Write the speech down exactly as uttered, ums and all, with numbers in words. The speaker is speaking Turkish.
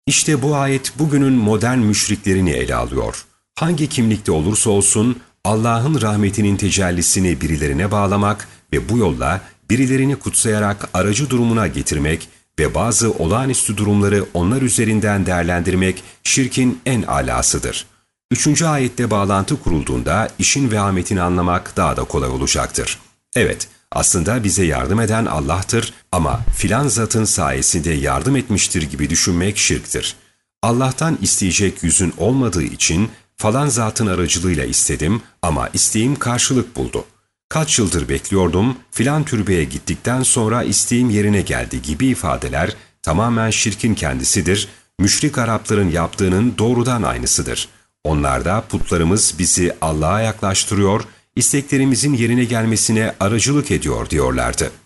İşte bu ayet bugünün modern müşriklerini ele alıyor. Hangi kimlikte olursa olsun Allah'ın rahmetinin tecellisini birilerine bağlamak ve bu yolla birilerini kutsayarak aracı durumuna getirmek ve bazı olağanüstü durumları onlar üzerinden değerlendirmek şirkin en alasıdır. Üçüncü ayette bağlantı kurulduğunda işin vehametini anlamak daha da kolay olacaktır. Evet, aslında bize yardım eden Allah'tır ama filan zatın sayesinde yardım etmiştir gibi düşünmek şirktir. Allah'tan isteyecek yüzün olmadığı için falan zatın aracılığıyla istedim ama isteğim karşılık buldu. Kaç yıldır bekliyordum, filan türbeye gittikten sonra isteğim yerine geldi gibi ifadeler tamamen şirkin kendisidir, müşrik Arapların yaptığının doğrudan aynısıdır. Onlar da putlarımız bizi Allah'a yaklaştırıyor, isteklerimizin yerine gelmesine aracılık ediyor diyorlardı.